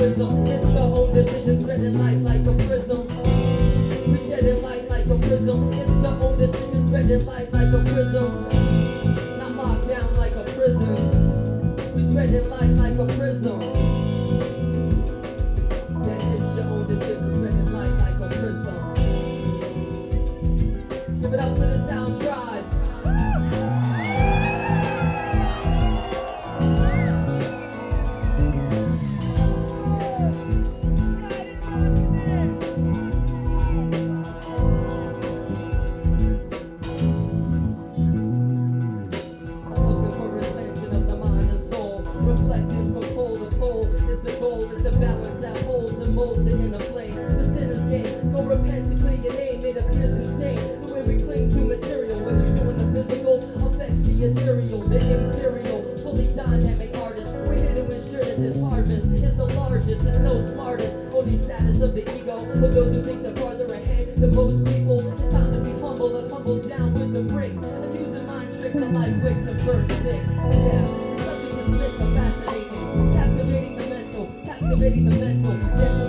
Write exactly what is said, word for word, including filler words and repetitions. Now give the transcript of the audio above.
prism. It's our own decision, spreading light like a prism. We shedding light like a prism. It's our own decision, spreading light like a prism. Not locked down like a prison. We spreading light like a prism. That is your own decision, spreading light like a prism. Give it up for the Sound Tribe. Reflecting from pole to pole is the goal. It's a balance that holds and molds the inner flame. The sinner's game. Go repent to clear your name. It appears insane. The way we cling to material. What you do in the physical affects the ethereal, the imperial, fully dynamic artist. We're here to ensure that this harvest is the largest. It's no smartest. Only status of the ego. Of those who think they're farther ahead than most people. It's time to be humble and humble down with the bricks. I'm using mind tricks. I like wicks and first sticks. Yeah. Sick, fascinating, captivating the mental, captivating the mental, gentle